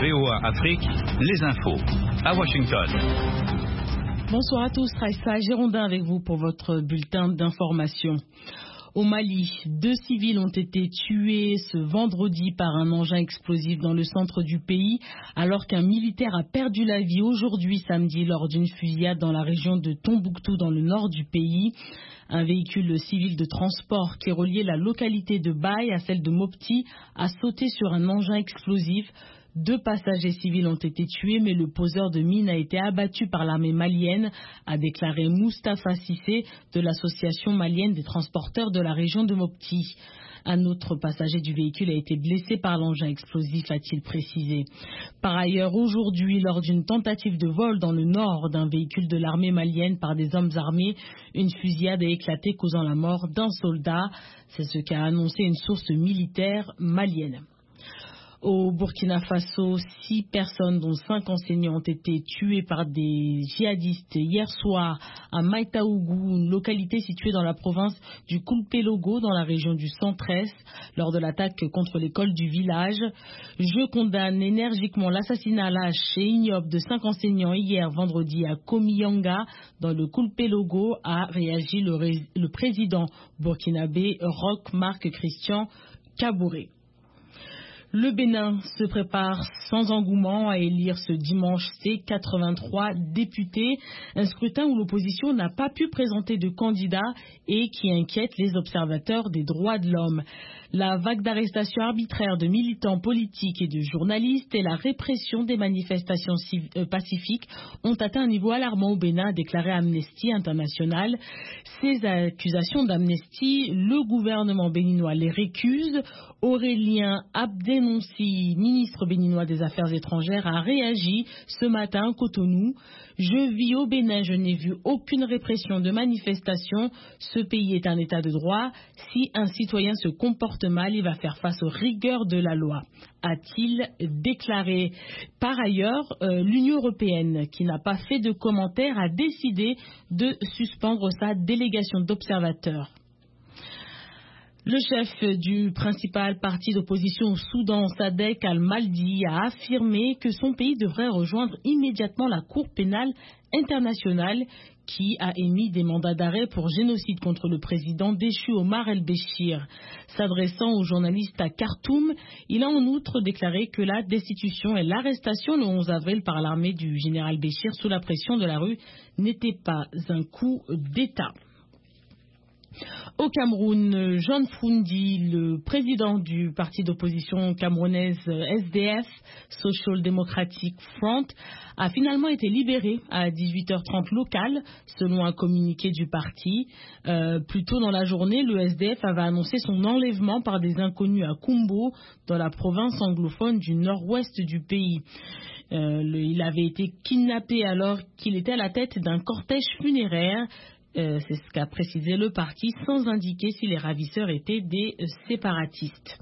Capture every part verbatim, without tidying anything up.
V O A Afrique, les infos. À Washington. Bonsoir à tous, Raissa Girondin avec vous pour votre bulletin d'information. Au Mali, deux civils ont été tués ce vendredi par un engin explosif dans le centre du pays, alors qu'un militaire a perdu la vie aujourd'hui samedi lors d'une fusillade dans la région de Tombouctou dans le nord du pays. Un véhicule civil de transport qui reliait la localité de Baye à celle de Mopti a sauté sur un engin explosif. Deux passagers civils ont été tués, mais le poseur de mine a été abattu par l'armée malienne, a déclaré Moustapha Cissé de l'association malienne des transporteurs de la région de Mopti. Un autre passager du véhicule a été blessé par l'engin explosif, a-t-il précisé. Par ailleurs, aujourd'hui, lors d'une tentative de vol dans le nord d'un véhicule de l'armée malienne par des hommes armés, une fusillade a éclaté causant la mort d'un soldat. C'est ce qu'a annoncé une source militaire malienne. Au Burkina Faso, six personnes, dont cinq enseignants, ont été tuées par des djihadistes hier soir à Maïtaougou, une localité située dans la province du Koulpelogo, dans la région du Centre-Est, lors de l'attaque contre l'école du village. Je condamne énergiquement l'assassinat lâche et ignoble de cinq enseignants hier vendredi à Komiyanga, dans le Koulpelogo, a réagi le, ré... le président burkinabé Roch Marc Christian Kaboré. Le Bénin se prépare sans engouement à élire ce dimanche ses quatre-vingt-trois députés, un scrutin où l'opposition n'a pas pu présenter de candidat et qui inquiète les observateurs des droits de l'homme. La vague d'arrestations arbitraires de militants politiques et de journalistes et la répression des manifestations pacifiques ont atteint un niveau alarmant au Bénin, a déclaré Amnesty International. Ces accusations d'Amnesty, le gouvernement béninois les récuse. Aurélien Abdenonci, ministre béninois des Affaires étrangères, a réagi ce matin à Cotonou. Je vis au Bénin, je n'ai vu aucune répression de manifestation. Ce pays est un état de droit. Si un citoyen se comporte mal, il va faire face aux rigueurs de la loi, a-t-il déclaré. Par ailleurs, euh, l'Union européenne, qui n'a pas fait de commentaires, a décidé de suspendre sa délégation d'observateurs. Le chef du principal parti d'opposition au Soudan, Sadek Al-Maldi, a affirmé que son pays devrait rejoindre immédiatement la Cour pénale internationale qui a émis des mandats d'arrêt pour génocide contre le président déchu Omar El-Béchir. S'adressant aux journalistes à Khartoum, il a en outre déclaré que la destitution et l'arrestation le onze avril par l'armée du général Béchir sous la pression de la rue n'étaient pas un coup d'État. Au Cameroun, John Fundi, le président du parti d'opposition camerounaise S D F, Social Democratic Front, a finalement été libéré à dix-huit heures trente locales, selon un communiqué du parti. Euh, plus tôt dans la journée, le S D F avait annoncé son enlèvement par des inconnus à Kumbo, dans la province anglophone du nord-ouest du pays. Euh, le, il avait été kidnappé alors qu'il était à la tête d'un cortège funéraire. Euh, c'est ce qu'a précisé le parti, sans indiquer si les ravisseurs étaient des euh, séparatistes.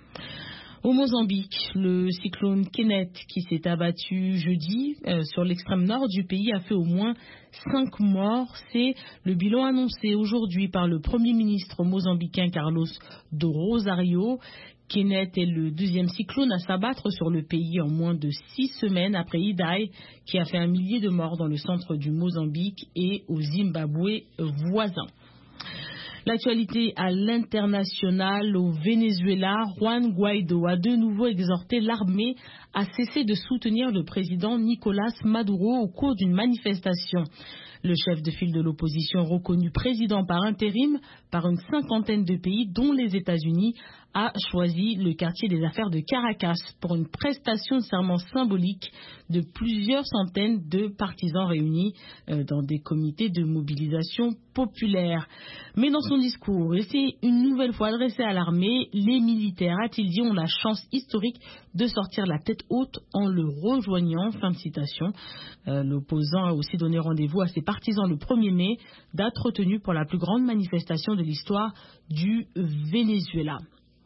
Au Mozambique, le cyclone Kenneth, qui s'est abattu jeudi euh, sur l'extrême nord du pays, a fait au moins cinq morts. C'est le bilan annoncé aujourd'hui par le Premier ministre mozambicain Carlos do Rosario. Kenneth est le deuxième cyclone à s'abattre sur le pays en moins de six semaines après Idai, qui a fait un millier de morts dans le centre du Mozambique et au Zimbabwe voisin. L'actualité à l'international, au Venezuela, Juan Guaido a de nouveau exhorté l'armée à cesser de soutenir le président Nicolás Maduro au cours d'une manifestation. Le chef de file de l'opposition, reconnu président par intérim par une cinquantaine de pays, dont les États-Unis, a choisi le quartier des affaires de Caracas pour une prestation de serment symbolique de plusieurs centaines de partisans réunis euh, dans des comités de mobilisation populaire. Mais dans son discours, il s'est une nouvelle fois adressé à l'armée. Les militaires, a-t-il dit, ont la chance historique de sortir la tête haute en le rejoignant. Fin de citation. Euh, l'opposant a aussi donné rendez-vous à ses partisans le premier mai, date retenue pour la plus grande manifestation de l'histoire du Venezuela.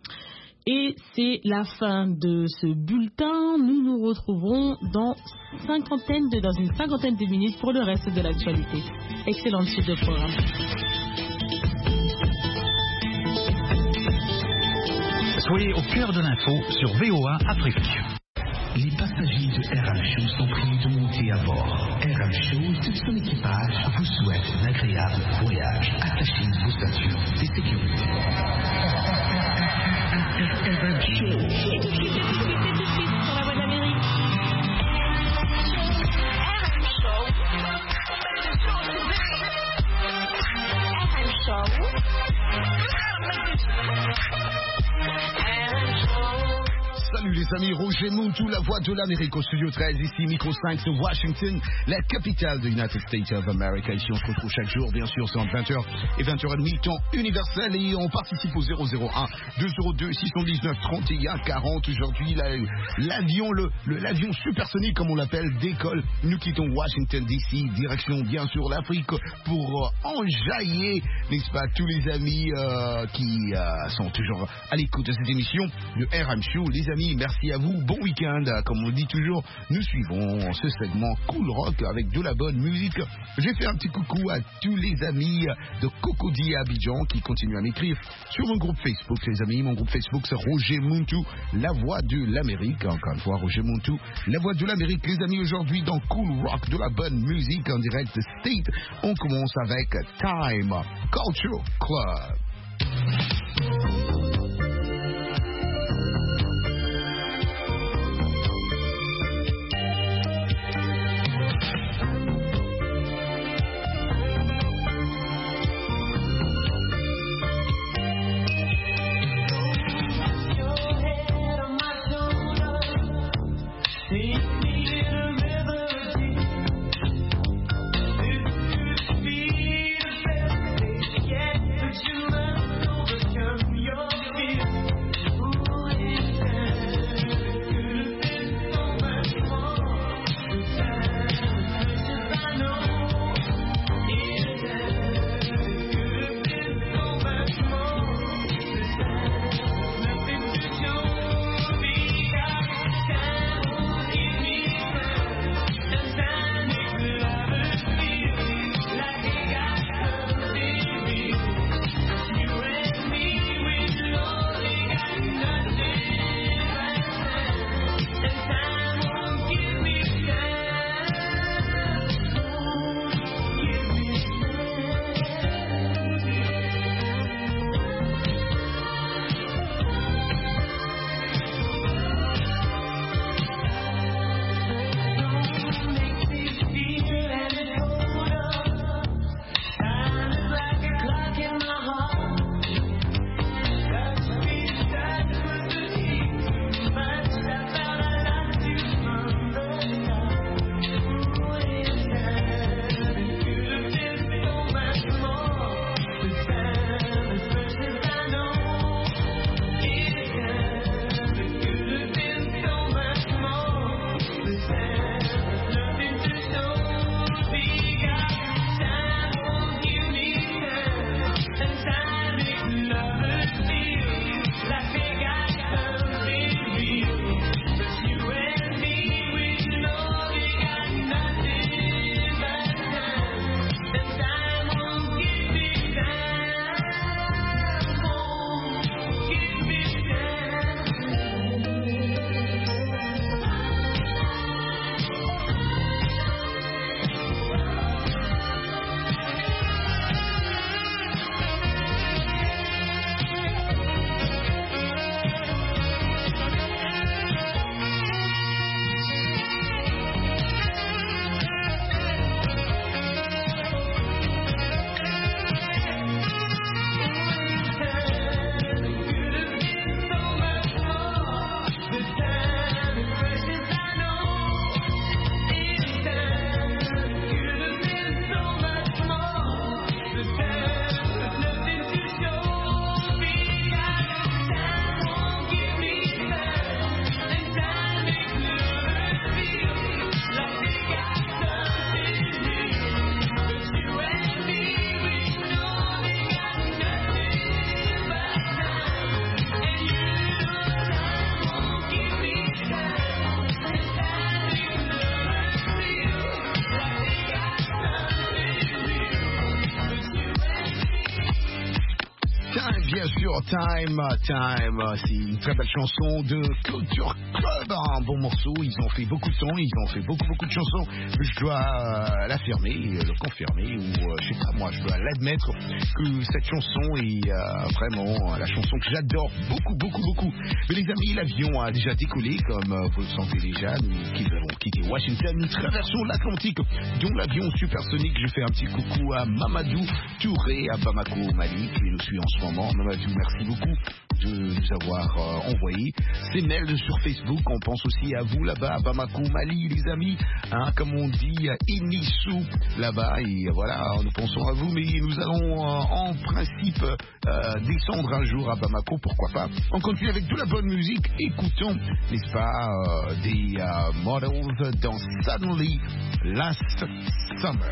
Et c'est la fin de ce bulletin. Nous nous retrouverons dans, cinquantaine de, dans une cinquantaine de minutes pour le reste de l'actualité. Excellente suite de programme. Soyez au cœur de l'info sur V O A Afrique. les passagers de R M Show sont priés de monter à bord. R M Show et tout son équipage vous souhaitent un agréable voyage. Attachez vos ceintures de sécurité. R M Show. Et tout de suite, et tout de suite, et tout de suite sur la voie de l'Amérique. R M Show. R M Show. Salut les amis, Roger Muntu, la voix de l'Amérique au studio treize, ici micro cinq de Washington, la capitale de United States of America. Ici on se retrouve chaque jour, bien sûr, c'est entre vingt heures et vingt heures trente, temps universel, et on participe au zéro zéro un deux zéro deux six cent dix-neuf trente et un quarante. Aujourd'hui, la, l'avion, le, le, l'avion supersonique, comme on l'appelle, décolle. Nous quittons Washington D C, direction bien sûr l'Afrique, pour euh, enjailler, n'est-ce pas, tous les amis euh, qui euh, sont toujours à l'écoute de cette émission de R M Show. Les amis, merci à vous, bon week-end. Comme on dit toujours, nous suivons ce segment Cool Rock avec de la bonne musique. J'ai fait un petit coucou à tous les amis de Cocody à Abidjan qui continuent à m'écrire sur mon groupe Facebook, les amis. Mon groupe Facebook, c'est Roger Muntu, la voix de l'Amérique. Encore une fois, Roger Muntu, la voix de l'Amérique. Les amis, aujourd'hui dans Cool Rock, de la bonne musique en direct de State, on commence avec Time Culture Club. Time sûr, Time, Time, c'est une très belle chanson de Culture Club, un bon morceau, ils ont fait beaucoup de sons, ils ont fait beaucoup beaucoup de chansons, je dois euh, l'affirmer, le confirmer, ou euh, je sais pas moi, je dois l'admettre que cette chanson est euh, vraiment la chanson que j'adore beaucoup beaucoup beaucoup. Mais les amis, l'avion a déjà décollé, comme euh, vous le sentez déjà, nous qui avons quitté Washington, nous traversons l'Atlantique, dont l'avion supersonique. Je fais un petit coucou à Mamadou Touré, à Bamako, au Mali, qui nous suit en ce moment. Mamadou, merci beaucoup de nous avoir euh, envoyé ces mails sur Facebook. On pense aussi à vous là-bas, à Bamako, Mali, les amis, hein, comme on dit, Inissou là-bas, et voilà, nous pensons à vous, mais nous allons euh, en principe euh, descendre un jour à Bamako, pourquoi pas. On continue avec de la bonne musique, écoutons, n'est-ce pas, euh, des euh, Models dans Suddenly Last Summer.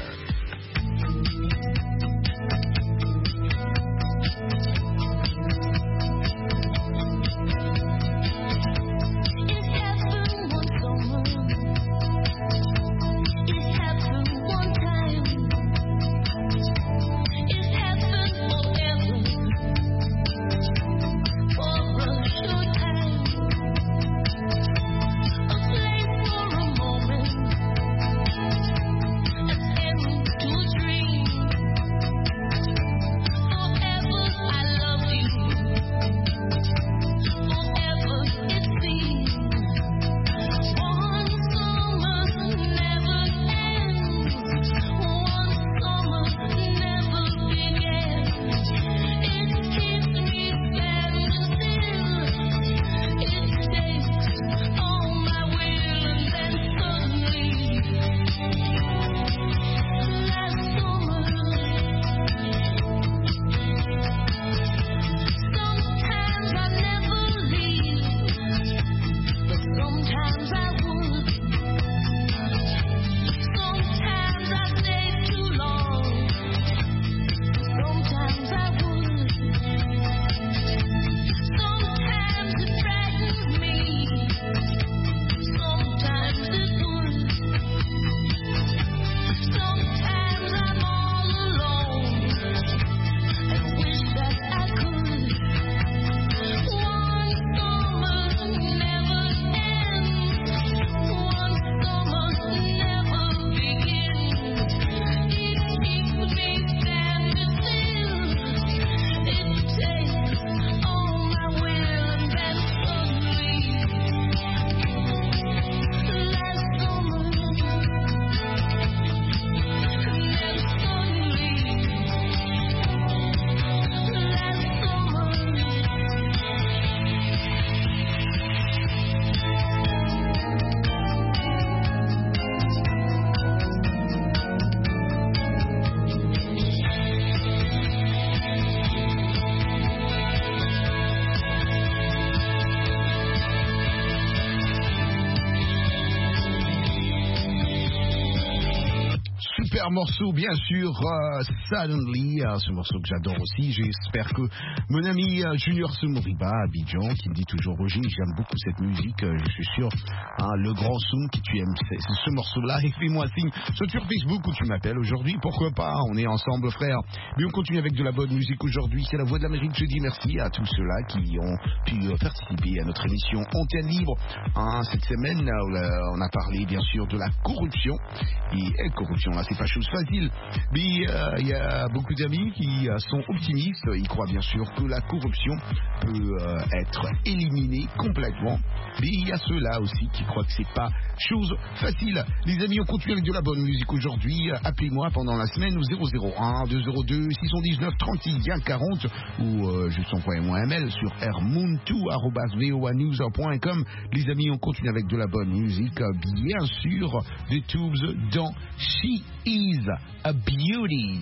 Morceau bien sûr, uh, Suddenly, uh, ce morceau que j'adore aussi. J'espère que mon ami uh, Junior Soumriba à Abidjan, qui me dit toujours Roger, j'aime beaucoup cette musique, uh, je suis sûr, hein, le grand Soum, qui tu aimes c'est, c'est ce morceau-là, et fais-moi signe, soit sur Facebook où tu m'appelles aujourd'hui, pourquoi pas, on est ensemble frère. Mais on continue avec de la bonne musique aujourd'hui, c'est la Voix de l'Amérique. Je dis merci à tous ceux-là qui ont pu uh, participer à notre émission Antenne Libre. Hein, cette semaine, uh, on a parlé bien sûr de la corruption, et eh, corruption là c'est pas chose facile, mais il euh, y a beaucoup d'amis qui euh, sont optimistes, ils croient bien sûr que la corruption peut euh, être éliminée complètement, mais il y a ceux-là aussi qui croient que c'est pas chose facile. Les amis, on continue avec de la bonne musique aujourd'hui. Appelez-moi pendant la semaine au zéro zéro un deux zéro deux six un neuf trente et un quarante ou euh, juste envoyez-moi un mail sur rmuntu arobase voa news point com. Les amis, on continue avec de la bonne musique, bien sûr, des Tubes dans She Is a Beauty.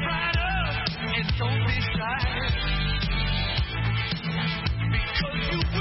Don't be shy, because you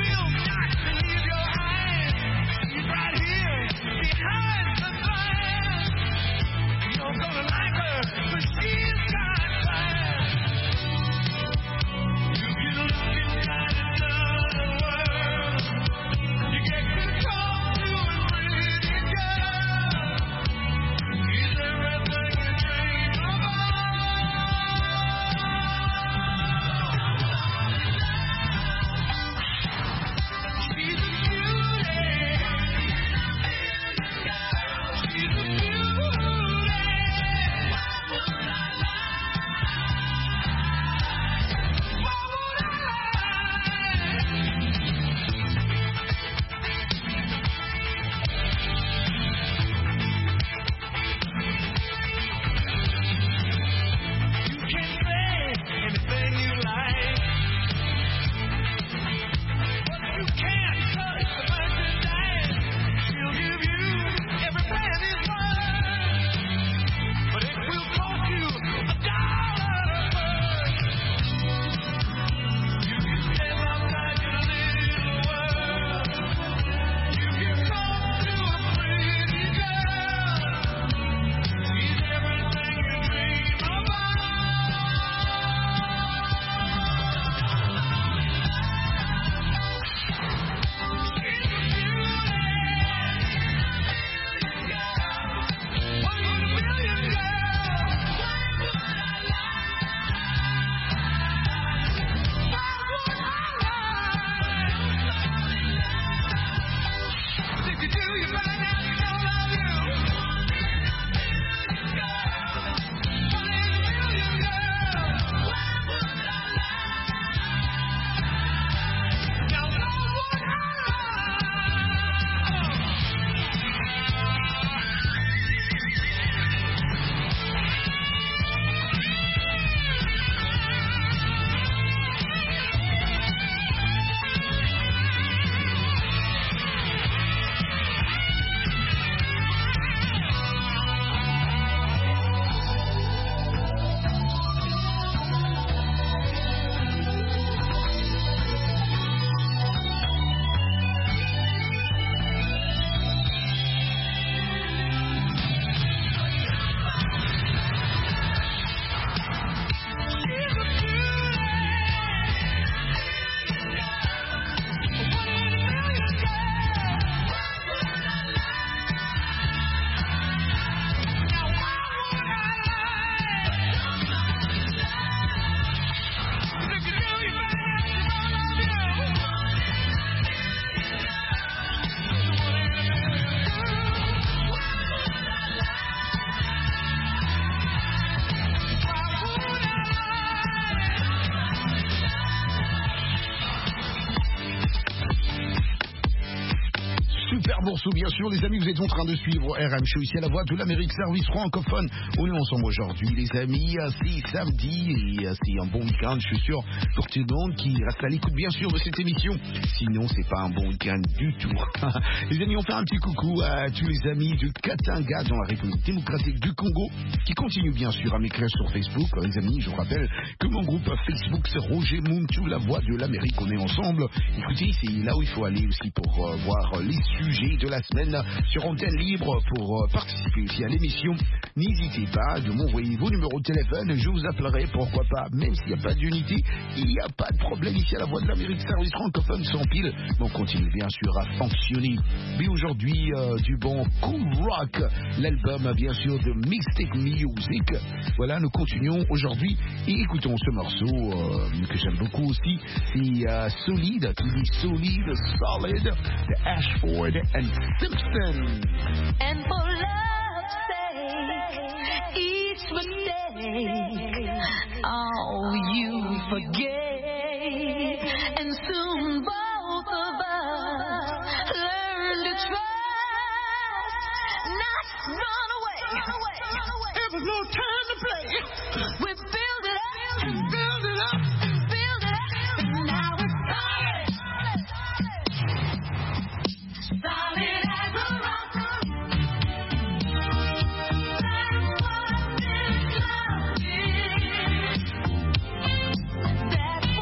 super morceau, bien sûr, les amis, vous êtes en train de suivre R M Show, ici à la Voix de l'Amérique, service francophone. On est ensemble aujourd'hui, les amis, c'est samedi, et c'est un bon week-end, je suis sûr, pour tout le monde qui reste à l'écoute, bien sûr, de cette émission. Sinon, c'est pas un bon week-end du tout. Les amis, on fait un petit coucou à tous les amis de Katanga, dans la République démocratique du Congo, qui continuent, bien sûr, à m'écrire sur Facebook. Les amis, je vous rappelle que mon groupe Facebook, c'est Roger Muntu, la Voix de l'Amérique, on est ensemble. Écoutez, c'est là où il faut aller aussi pour euh, voir les sujets de la semaine sur antenne libre pour euh, participer aussi à l'émission. N'hésitez pas de m'envoyer vos numéros de téléphone, je vous appellerai, pourquoi pas, même s'il n'y a pas d'unité, il n'y a pas de problème ici à la Voix de l'Amérique, service francophone sans pile. On continue bien sûr à fonctionner. Mais aujourd'hui, euh, du bon Cool Rock, l'album bien sûr de Mixtape Music. Voilà, nous continuons aujourd'hui et écoutons ce morceau euh, que j'aime beaucoup aussi, c'est euh, Solide, qui dit Solide, Solid, de Ashford and Simpson. And for love's sake, each mistake, oh, you forget, and soon both of us learn to trust, not run away. There was no time to play. We build it up, build it up, build it up, and now it's solid. Solid as a rock. That's what this love is. That's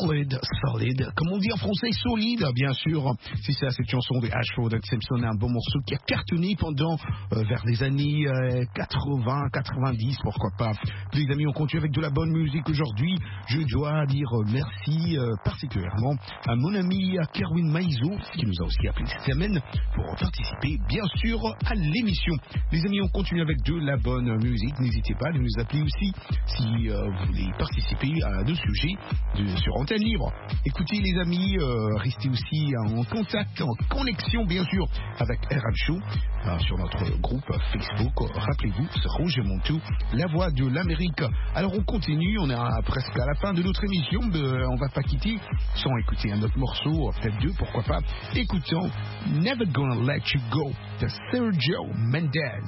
Solid, solid, comme on dit en français, solide, bien sûr. C'est ça, cette chanson de Ashford and Simpson, un bon morceau qui a cartonné pendant, euh, vers les années euh, quatre-vingts, quatre-vingt-dix, pourquoi pas. Les amis, on continue avec de la bonne musique aujourd'hui. Je dois dire euh, merci euh, particulièrement à mon ami à Kerwin Maizo, qui nous a aussi appelé cette semaine pour participer, bien sûr, à l'émission. Les amis, on continue avec de la bonne musique. N'hésitez pas à nous appeler aussi si euh, vous voulez participer à nos sujets de, sur Antenne Libre. Écoutez les amis, euh, restez aussi en contact, en connexion bien sûr avec R M Show euh, sur notre groupe Facebook. Rappelez-vous, c'est Rouge et Montou, la voix de l'Amérique. Alors on continue, on est presque à la fin de notre émission, mais euh, on va pas quitter sans écouter un autre morceau, peut-être deux, pourquoi pas. Écoutons Never Gonna Let You Go de Sergio Mendes.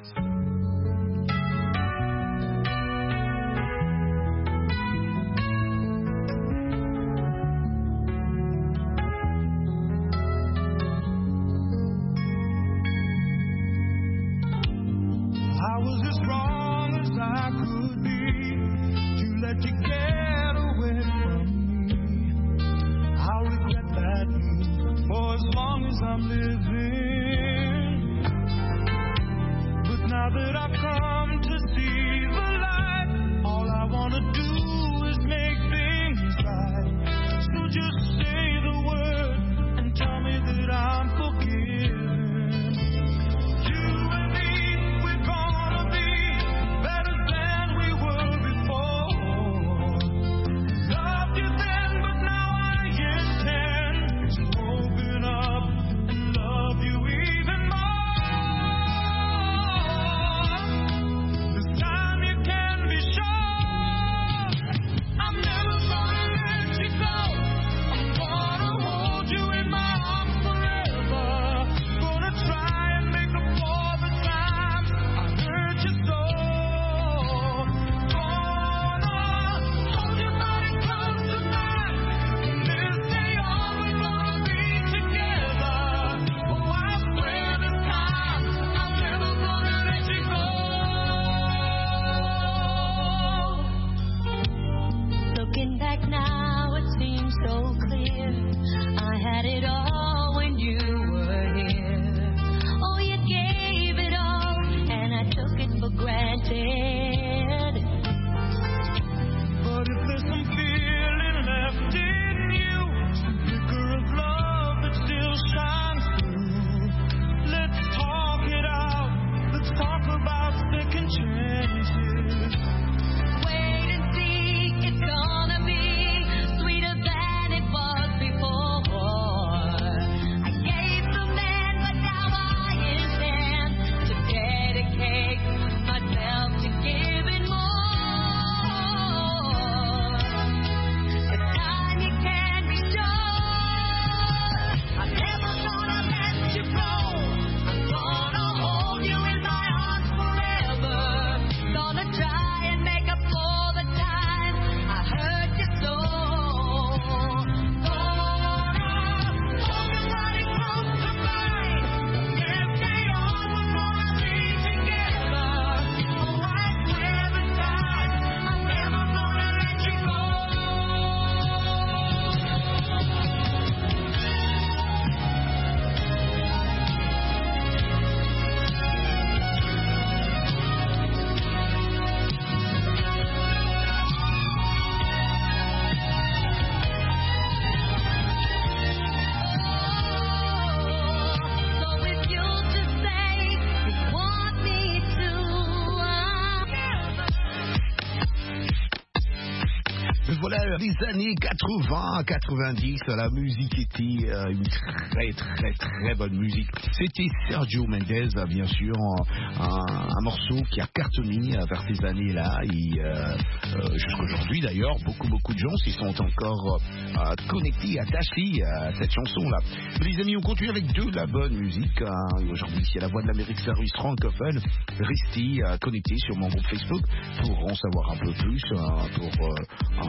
Les années quatre-vingts, quatre-vingt-dix, la musique était euh, une très très très bonne musique. C'était Sergio Mendes, bien sûr, un, un morceau qui a cartonné vers ces années-là et euh, euh, jusqu'aujourd'hui d'ailleurs, beaucoup beaucoup de gens s'y sont encore euh, connectés, attachés à cette chanson-là. Les amis, on continue avec de la bonne musique. Hein. Aujourd'hui, c'est la voix de l'Amérique Service francophone. Restez euh, connectés sur mon groupe Facebook pour en savoir un peu plus, hein, pour euh,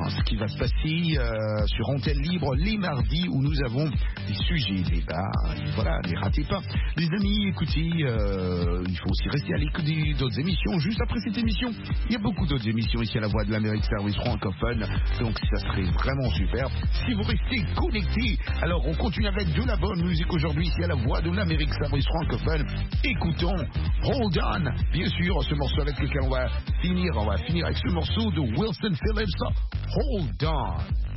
ce qui va se passer euh, sur Antenne Libre les mardis où nous avons des sujets, des débats. Voilà, ne ratez pas. Les amis, écoutez, euh, il faut aussi rester à l'écoute d'autres émissions. Juste après cette émission, il y a beaucoup d'autres émissions ici à la Voix de l'Amérique Service francophone. Donc ça serait vraiment super si vous restez connectés. Alors on continue avec de la bonne musique aujourd'hui ici à la Voix de l'Amérique Service francophone. Écoutons Hold On, bien sûr, ce morceau avec lequel on va finir. On va finir avec ce morceau de Wilson Phillips, Hold On.